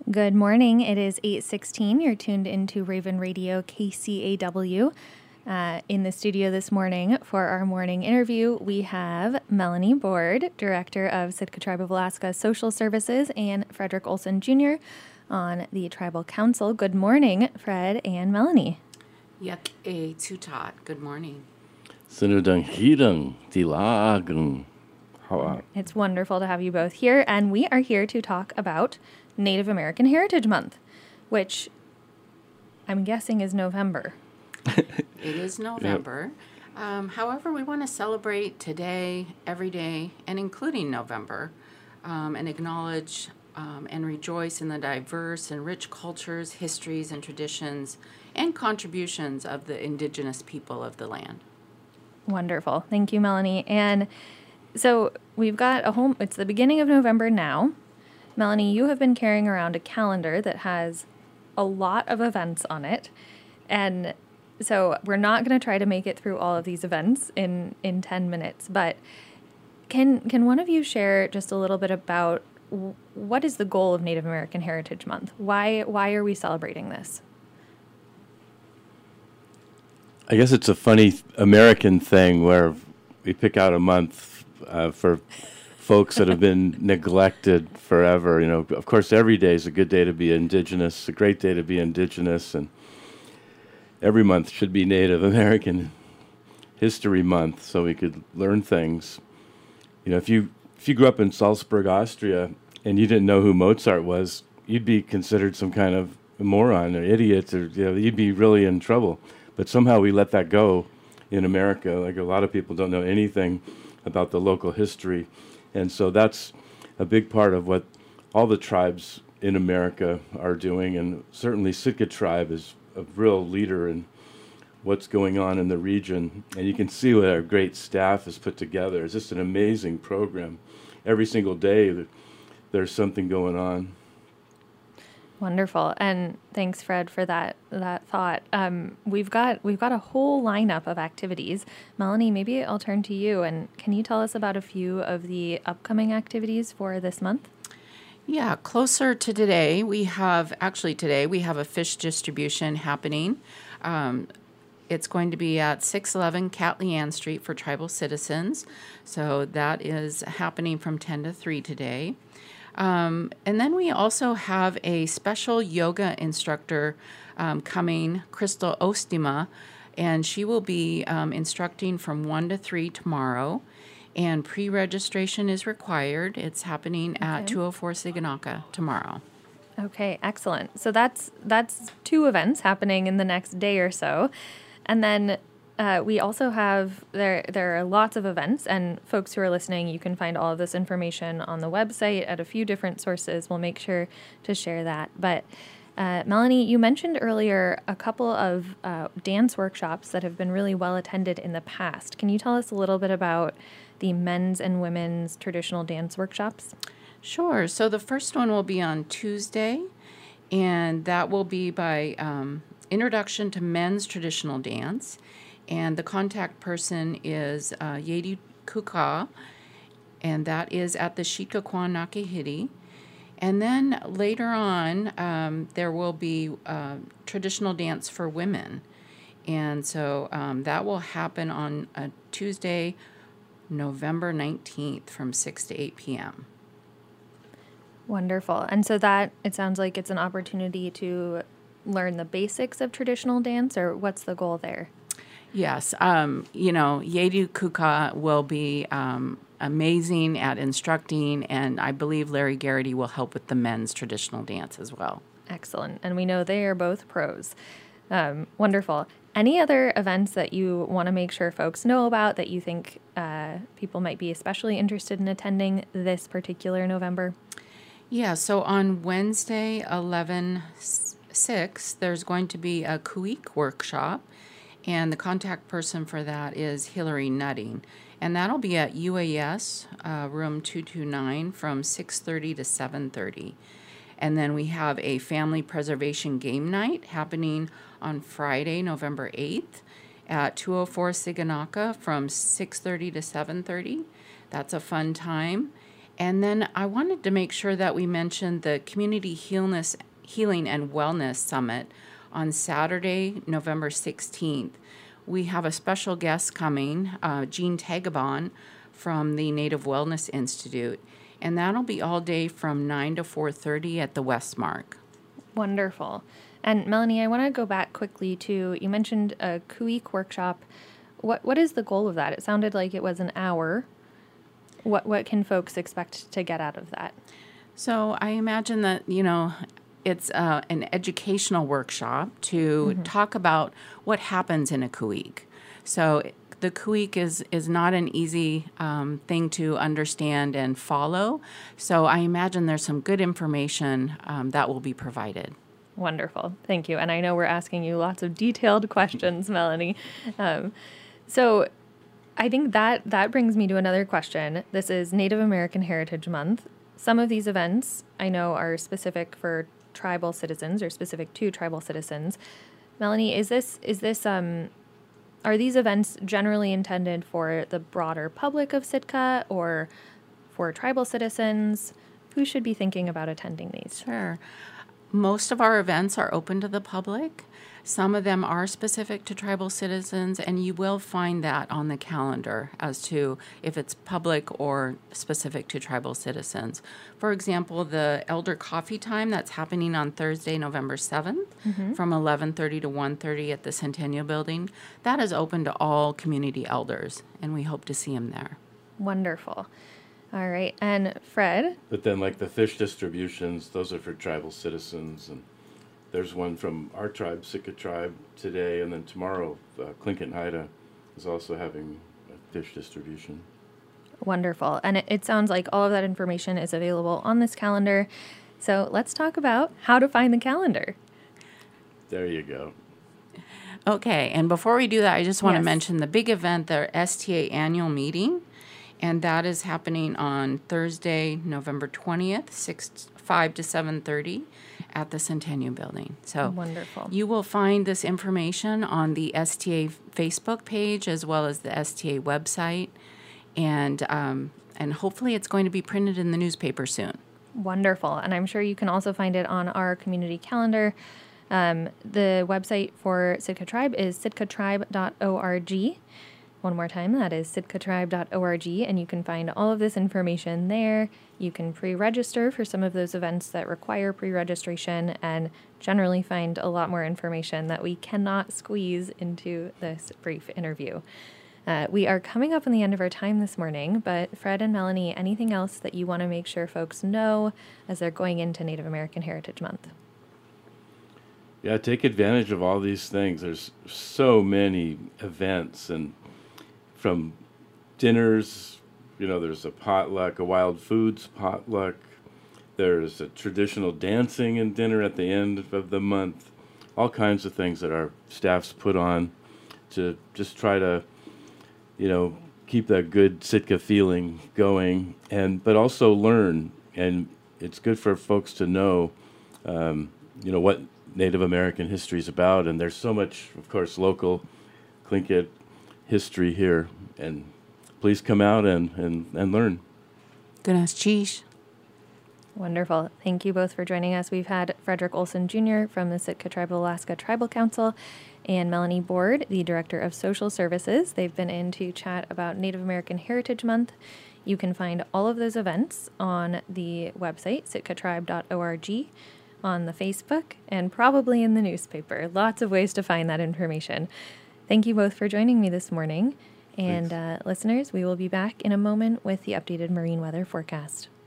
Good morning. It is 8:16. You're tuned into Raven Radio KCAW. In the studio this morning for our morning interview, we have Melanie Board, Director of Sitka Tribe of Alaska Social Services, and Frederick Olson Jr. on the Tribal Council. Good morning, Fred and Melanie. Yak e tutat. Good morning. Sinudang hidang tilagang. It's wonderful to have you both here, and we are here to talk about Native American Heritage Month, which I'm guessing is November. It is November. Yep. However, we want to celebrate today, every day, and including November, and acknowledge and rejoice in the diverse and rich cultures, histories, and traditions, and contributions of the indigenous people of the land. Wonderful. Thank you, Melanie. And so we've got it's the beginning of November now. Melanie, you have been carrying around a calendar that has a lot of events on it. And so we're not going to try to make it through all of these events in 10 minutes, but can one of you share just a little bit about what is the goal of Native American Heritage Month? Why are we celebrating this? I guess it's a funny American thing where we pick out a month for folks that have been neglected forever. You know, of course, every day is a good day to be Indigenous, a great day to be Indigenous, and every month should be Native American History Month, so we could learn things. You know, if you grew up in Salzburg, Austria, and you didn't know who Mozart was, you'd be considered some kind of moron or idiot, or you'd be really in trouble. But somehow we let that go in America. Like, a lot of people don't know anything about the local history. And so that's a big part of what all the tribes in America are doing. And certainly Sitka Tribe is a real leader in what's going on in the region. And you can see what our great staff has put together. It's just an amazing program. Every single day there's something going on. Wonderful. And thanks, Fred, for that thought. We've got a whole lineup of activities. Melanie, maybe I'll turn to you, and can you tell us about a few of the upcoming activities for this month? Yeah, closer to today, we have a fish distribution happening. It's going to be at 611 Catley Ann Street for tribal citizens. So that is happening from 10 to 3 today. And then we also have a special yoga instructor coming, Crystal Ostima, and she will be instructing from 1 to 3 tomorrow. And pre-registration is required. It's happening at 204 Siganaka tomorrow. Okay, excellent. So that's 2 events happening in the next day or so. And then we also have, there are lots of events, and folks who are listening, you can find all of this information on the website at a few different sources. We'll make sure to share that. But Melanie, you mentioned earlier a couple of dance workshops that have been really well attended in the past. Can you tell us a little bit about the men's and women's traditional dance workshops? Sure. So the first one will be on Tuesday, and that will be by Introduction to Men's Traditional Dance. And the contact person is Yedi Kuka, and that is at the Shikakwan Nakahiti. And then later on, there will be traditional dance for women. And so that will happen on a Tuesday, November 19th from 6 to 8 p.m. Wonderful. And so that, it sounds like it's an opportunity to learn the basics of traditional dance, or what's the goal there? Yes. Yedu Kuka will be amazing at instructing, and I believe Larry Garrity will help with the men's traditional dance as well. Excellent. And we know they are both pros. Wonderful. Any other events that you want to make sure folks know about that you think people might be especially interested in attending this particular November? Yeah, so on Wednesday, 11/6, there's going to be a Kuik workshop, and the contact person for that is Hillary Nutting. And that'll be at UAS, room 229, from 6:30 to 7:30. And then we have a family preservation game night happening on Friday, November 8th at 204 Siganaka from 6:30 to 7:30. That's a fun time. And then I wanted to make sure that we mentioned the Community Healing and Wellness Summit on Saturday, November 16th. We have a special guest coming, Jean Tagabon from the Native Wellness Institute, and that'll be all day from 9 to 4:30 at the Westmark. Wonderful. And Melanie, I want to go back quickly to, you mentioned a CUIC workshop. What is the goal of that? It sounded like it was an hour. What can folks expect to get out of that? So I imagine that, it's an educational workshop to talk about what happens in a CUIC. So the CUIC is not an easy thing to understand and follow. So I imagine there's some good information that will be provided. Wonderful. Thank you. And I know we're asking you lots of detailed questions, Melanie. So I think that brings me to another question. This is Native American Heritage Month. Some of these events I know are specific for tribal citizens or specific to tribal citizens. Melanie, are these events generally intended for the broader public of Sitka or for tribal citizens? Who should be thinking about attending these? Sure. Most of our events are open to the public. Some of them are specific to tribal citizens, and you will find that on the calendar as to if it's public or specific to tribal citizens. For example, the Elder Coffee Time that's happening on Thursday, November 7th from 11:30 to 1:30 at the Centennial Building, that is open to all community elders, and we hope to see them there. Wonderful. All right. And Fred? But then, like the fish distributions, those are for tribal citizens. And there's one from our tribe, Sitka Tribe, today. And then tomorrow, Tlingit Haida is also having a fish distribution. Wonderful. And it sounds like all of that information is available on this calendar. So let's talk about how to find the calendar. There you go. Okay. And before we do that, I just want to Yes. mention the big event, their STA annual meeting. And that is happening on Thursday, November 20th, 5 to 7:30 at the Centennial Building. So Wonderful. you will find this information on the STA Facebook page as well as the STA website. And hopefully it's going to be printed in the newspaper soon. Wonderful. And I'm sure you can also find it on our community calendar. The website for Sitka Tribe is sitkatribe.org. One more time, that is sitkatribe.org, and you can find all of this information there. You can pre-register for some of those events that require pre-registration and generally find a lot more information that we cannot squeeze into this brief interview. We are coming up on the end of our time this morning, but Fred and Melanie, anything else that you want to make sure folks know as they're going into Native American Heritage Month? Yeah, take advantage of all these things. There's so many events, and from dinners, there's a potluck, a wild foods potluck. There's a traditional dancing and dinner at the end of the month. All kinds of things that our staffs put on to just try to, keep that good Sitka feeling going, but also learn. And it's good for folks to know, what Native American history is about. And there's so much, of course, local Tlingit history here, and please come out and learn. Goodness, cheese. Wonderful. Thank you both for joining us. We've had Frederick Olson Jr. from the Sitka Tribe of Alaska Tribal Council and Melanie Board, the Director of Social Services. They've been in to chat about Native American Heritage Month. You can find all of those events on the website, sitkatribe.org, on the Facebook, and probably in the newspaper. Lots of ways to find that information. Thank you both for joining me this morning. And listeners, we will be back in a moment with the updated marine weather forecast.